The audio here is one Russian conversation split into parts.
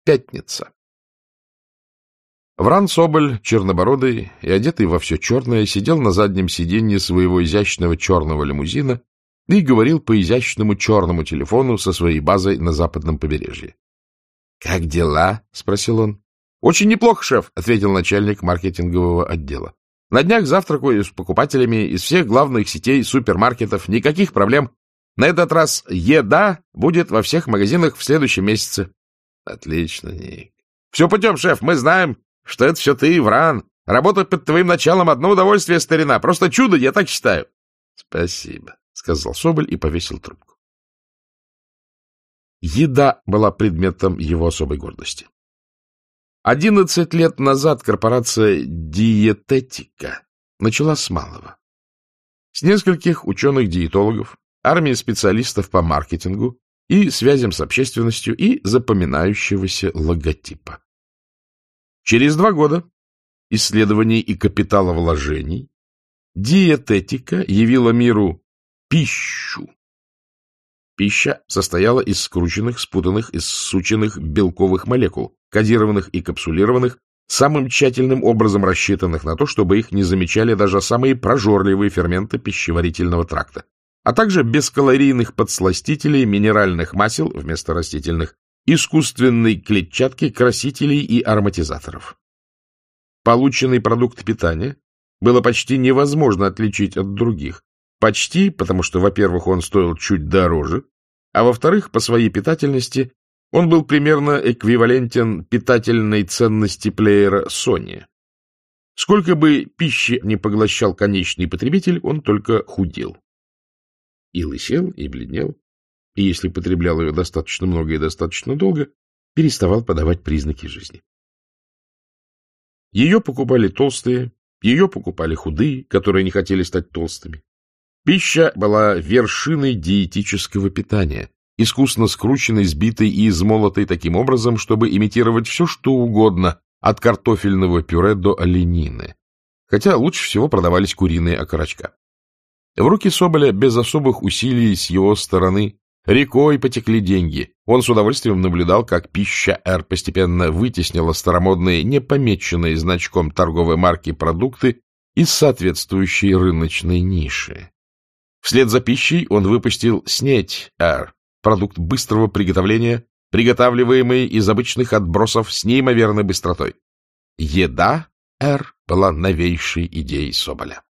Пятница. Вран Соболь, чернобородый и одетый во все черное, сидел на заднем сиденье своего изящного черного лимузина и говорил по изящному черному телефону со своей базой на западном побережье. — Как дела? — спросил он. — Очень неплохо, шеф, — ответил начальник маркетингового отдела. — На днях завтракаю с покупателями из всех главных сетей супермаркетов. Никаких проблем. На этот раз еда будет во всех магазинах в следующем месяце. — Отлично, Ник. — Все путем, шеф. Мы знаем, что это все ты, Вран. Работать под твоим началом — одно удовольствие, старина. Просто чудо, я так считаю. — Спасибо, — сказал Соболь и повесил трубку. Еда была предметом его особой гордости. 11 лет назад корпорация «Диететика» начала с малого. С нескольких ученых-диетологов, армии специалистов по маркетингу и связям с общественностью и запоминающегося логотипа. Через 2 года исследований и капиталовложений диететика явила миру пищу. Пища состояла из скрученных, спутанных и ссученных белковых молекул, кодированных и капсулированных, самым тщательным образом рассчитанных на то, чтобы их не замечали даже самые прожорливые ферменты пищеварительного тракта, а также бескалорийных подсластителей, минеральных масел вместо растительных, искусственной клетчатки, красителей и ароматизаторов. Полученный продукт питания было почти невозможно отличить от других. Почти, потому что, во-первых, он стоил чуть дороже, а во-вторых, по своей питательности он был примерно эквивалентен питательной ценности плеера Sony. Сколько бы пищи не поглощал конечный потребитель, он только худел. И лысел, и бледнел, и если потреблял ее достаточно много и достаточно долго, переставал подавать признаки жизни. Ее покупали толстые, ее покупали худые, которые не хотели стать толстыми. Пища была вершиной диетического питания, искусно скрученной, сбитой и измолотой таким образом, чтобы имитировать все, что угодно, от картофельного пюре до оленины, хотя лучше всего продавались куриные окорочка. В руки Соболя без особых усилий с его стороны рекой потекли деньги. Он с удовольствием наблюдал, как пища Р постепенно вытеснила старомодные, не помеченные значком торговой марки продукты из соответствующей рыночной ниши. Вслед за пищей он выпустил снеть Р, продукт быстрого приготовления, приготавливаемый из обычных отбросов с неимоверной быстротой. Еда Р была новейшей идеей Соболя.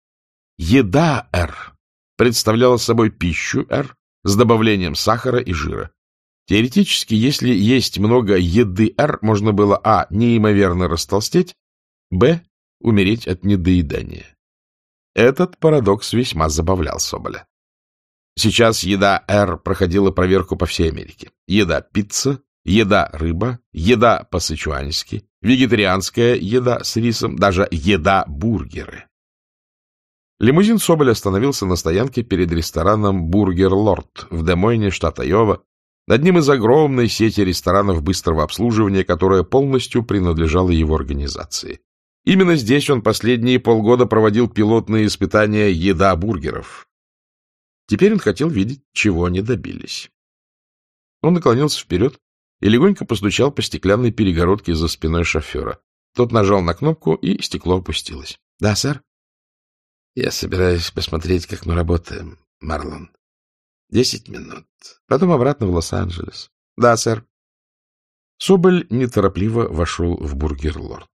Еда Р представляла собой пищу Р с добавлением сахара и жира. Теоретически, если есть много еды Р, можно было а. неимоверно растолстеть, б. умереть от недоедания. Этот парадокс весьма забавлял Соболя. Сейчас еда Р проходила проверку по всей Америке. Еда пицца, еда рыба, еда по-сычуански, вегетарианская еда с рисом, даже еда бургеры. Лимузин Соболя остановился на стоянке перед рестораном «Бургер Лорд» в Де-Мойне, штат Айова, одним из огромной сети ресторанов быстрого обслуживания, которая полностью принадлежала его организации. Именно здесь он последние полгода проводил пилотные испытания еда бургеров. Теперь он хотел видеть, чего они добились. Он наклонился вперед и легонько постучал по стеклянной перегородке за спиной шофера. Тот нажал на кнопку, и стекло опустилось. — Да, сэр? — Я собираюсь посмотреть, как мы работаем, Марлон. 10 минут. Потом обратно в Лос-Анджелес. — Да, сэр. Соболь неторопливо вошел в Бургер Лорд.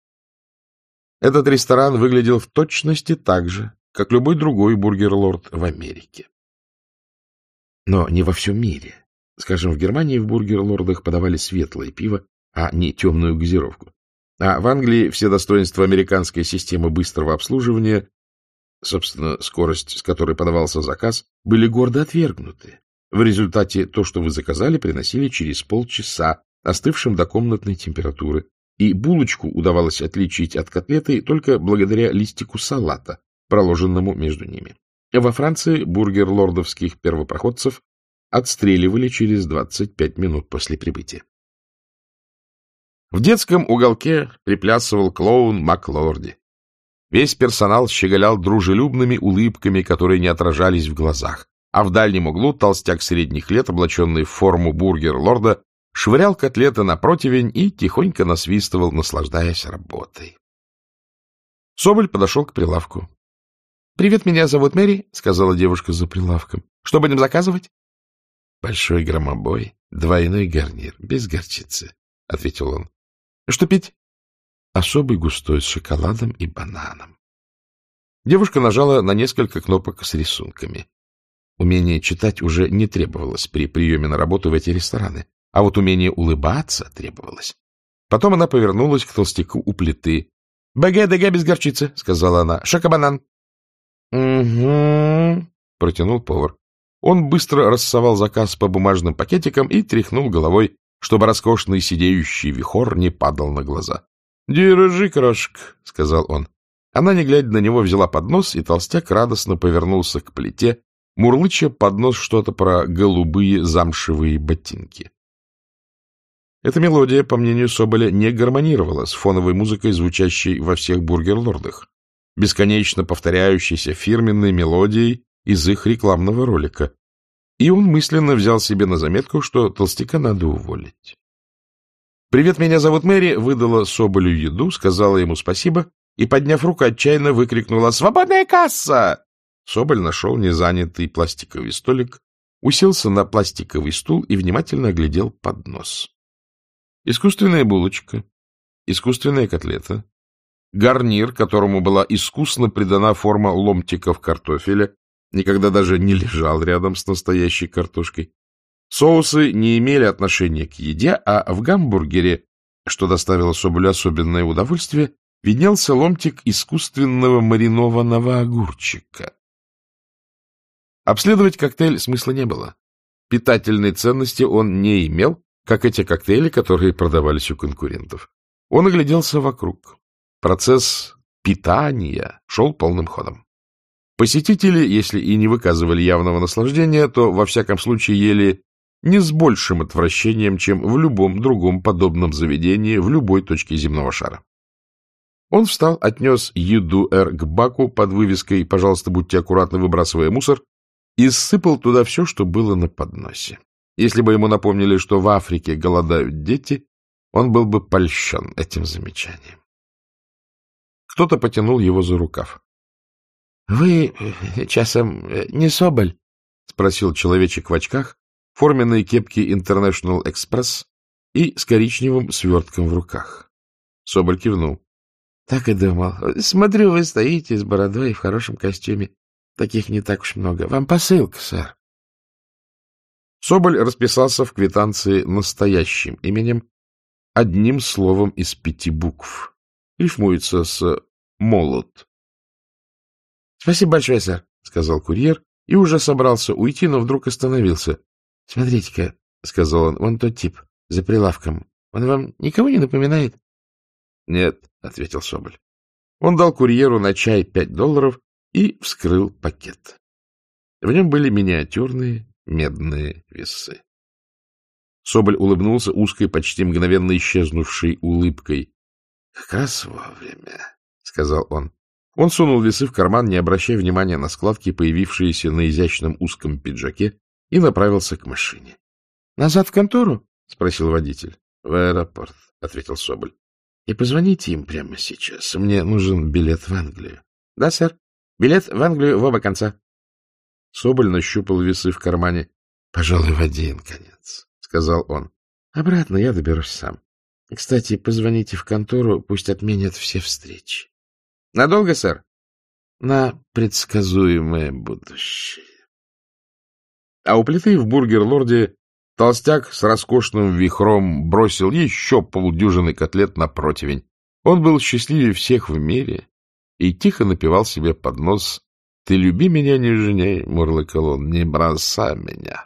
Этот ресторан выглядел в точности так же, как любой другой бургер-лорд в Америке. Но не во всем мире. Скажем, в Германии в бургер-лордах подавали светлое пиво, а не темную газировку. А в Англии все достоинства американской системы быстрого обслуживания, собственно, скорость, с которой подавался заказ, были гордо отвергнуты. В результате то, что вы заказали, приносили через полчаса, остывшим до комнатной температуры, и булочку удавалось отличить от котлеты только благодаря листику салата, проложенному между ними. Во Франции бургер-лордовских первопроходцев отстреливали через 25 минут после прибытия. В детском уголке приплясывал клоун Маклорди. Весь персонал щеголял дружелюбными улыбками, которые не отражались в глазах, а в дальнем углу толстяк средних лет, облаченный в форму бургер-лорда, швырял котлеты на противень и тихонько насвистывал, наслаждаясь работой. Соболь подошел к прилавку. — Привет, меня зовут Мэри, — сказала девушка за прилавком. — Что будем заказывать? — Большой громобой, двойной гарнир, без горчицы, — ответил он. — Что пить? — Особый густой, с шоколадом и бананом. Девушка нажала на несколько кнопок с рисунками. Умение читать уже не требовалось при приеме на работу в эти рестораны, а вот умение улыбаться требовалось. Потом она повернулась к толстяку у плиты. — Баге-деге без горчицы, — сказала она. — Шокобанан. — Угу, — протянул повар. Он быстро рассовал заказ по бумажным пакетикам и тряхнул головой, чтобы роскошный сидеющий вихор не падал на глаза. — Держи, крошка, — сказал он. Она, не глядя на него, взяла поднос, и толстяк радостно повернулся к плите, мурлыча под нос что-то про голубые замшевые ботинки. Эта мелодия, по мнению Соболя, не гармонировала с фоновой музыкой, звучащей во всех бургер-лордах, бесконечно повторяющейся фирменной мелодией из их рекламного ролика. И он мысленно взял себе на заметку, что толстяка надо уволить. «Привет, меня зовут Мэри», выдала Соболю еду, сказала ему спасибо и, подняв руку, отчаянно выкрикнула «Свободная касса!». Соболь нашел незанятый пластиковый столик, уселся на пластиковый стул и внимательно оглядел поднос. Искусственная булочка, искусственная котлета, гарнир, которому была искусно придана форма ломтиков картофеля, никогда даже не лежал рядом с настоящей картошкой. Соусы не имели отношения к еде, а в гамбургере, что доставило Соболю особенное удовольствие, виднелся ломтик искусственного маринованного огурчика. Обследовать коктейль смысла не было. Питательной ценности он не имел, как эти коктейли, которые продавались у конкурентов. Он огляделся вокруг. Процесс питания шел полным ходом. Посетители, если и не выказывали явного наслаждения, то, во всяком случае, ели не с большим отвращением, чем в любом другом подобном заведении в любой точке земного шара. Он встал, отнес еду к баку под вывеской «Пожалуйста, будьте аккуратны, выбрасывая мусор», и сыпал туда все, что было на подносе. Если бы ему напомнили, что в Африке голодают дети, он был бы польщен этим замечанием. Кто-то потянул его за рукав. — Вы, часом, не Соболь? — спросил человечек в очках, форменной кепке International Express и с коричневым свертком в руках. Соболь кивнул. — Так и думал. Смотрю, вы стоите с бородой в хорошем костюме. Таких не так уж много. Вам посылка, сэр. Соболь расписался в квитанции настоящим именем, одним словом из 5 букв. Рифмуется с «молот». — Спасибо большое, сэр, — сказал курьер, и уже собрался уйти, но вдруг остановился. — Смотрите-ка, — сказал он, — вон тот тип за прилавком. Он вам никого не напоминает? — Нет, — ответил Соболь. Он дал курьеру на чай $5 и вскрыл пакет. В нем были миниатюрные медные весы. Соболь улыбнулся узкой, почти мгновенно исчезнувшей улыбкой. — Как раз вовремя, — сказал он. Он сунул весы в карман, не обращая внимания на складки, появившиеся на изящном узком пиджаке, и направился к машине. — Назад в контору? — спросил водитель. — В аэропорт, — ответил Соболь. — И позвоните им прямо сейчас. Мне нужен билет в Англию. — Да, сэр. Билет в Англию в оба конца. Соболь нащупал весы в кармане. — Пожалуй, в один конец, — сказал он. — Обратно я доберусь сам. Кстати, позвоните в контору, пусть отменят все встречи. — Надолго, сэр? — На предсказуемое будущее. А у плиты в бургер-лорде толстяк с роскошным вихром бросил еще полдюжины котлет на противень. Он был счастливее всех в мире и тихо напевал себе под нос: «Ты люби меня нежней, мурлыкал он, не бросай меня».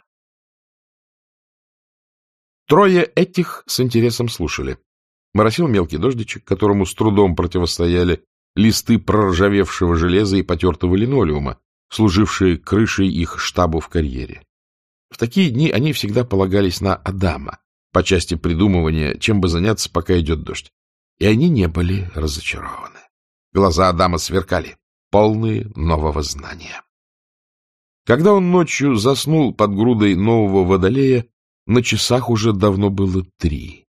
Трое этих с интересом слушали. Моросил мелкий дождичек, которому с трудом противостояли листы проржавевшего железа и потертого линолеума, служившие крышей их штабу в карьере. В такие дни они всегда полагались на Адама по части придумывания, чем бы заняться, пока идет дождь. И они не были разочарованы. Глаза Адама сверкали, полные нового знания. Когда он ночью заснул под грудой нового водолея, На часах уже давно было 3.